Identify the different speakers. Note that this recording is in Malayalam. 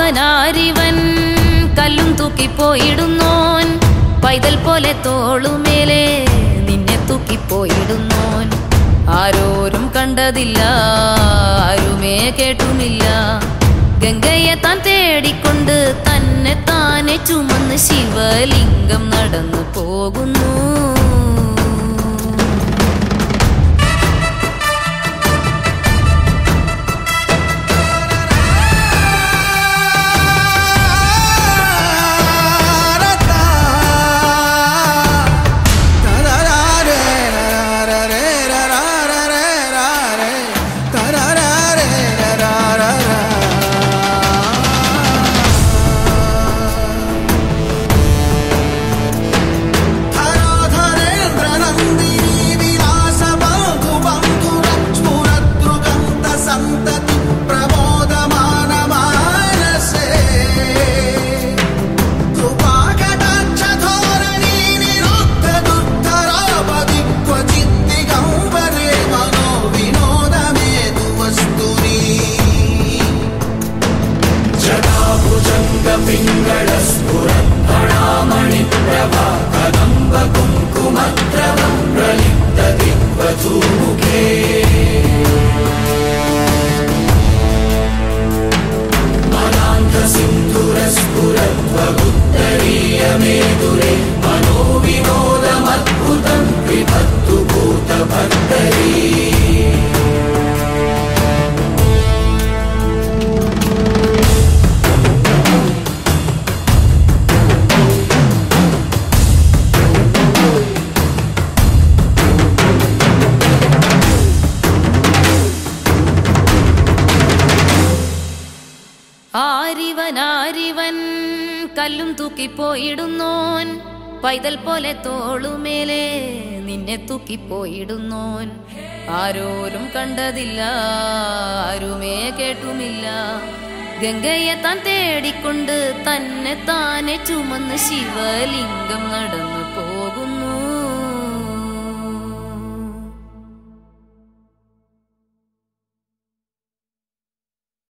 Speaker 1: ആരിവനാരിവൻ കല്ലും തൂക്കിപ്പോയിടുന്നോൻ പൈതൽ പോലെ തോളുമേലെ നിന്നെ തൂക്കിപ്പോയിടുന്നോൻ ആരോരും കണ്ടതില്ല ആരുമേ കേട്ടുമില്ല ഗംഗയെ താൻ തേടിക്കൊണ്ട് തന്നെ താനെ ചുമന്ന് ശിവലിംഗം നടന്നു പോകുന്നു ആരിവനാരിവൻ കല്ലും തൂക്കിപ്പോയിടുന്നോൻ പൈതൽ പോലെ തോളുമേലെ നിന്നെ തൂക്കിപ്പോയിടുന്നോൻ ആരോരും കണ്ടതില്ല ആരുമേ കേട്ടുമില്ല ഗംഗയെ താൻ തേടിക്കൊണ്ട് തന്നെ താനെ ചുമന്ന് ശിവലിംഗം നടന്നു പോകുന്നു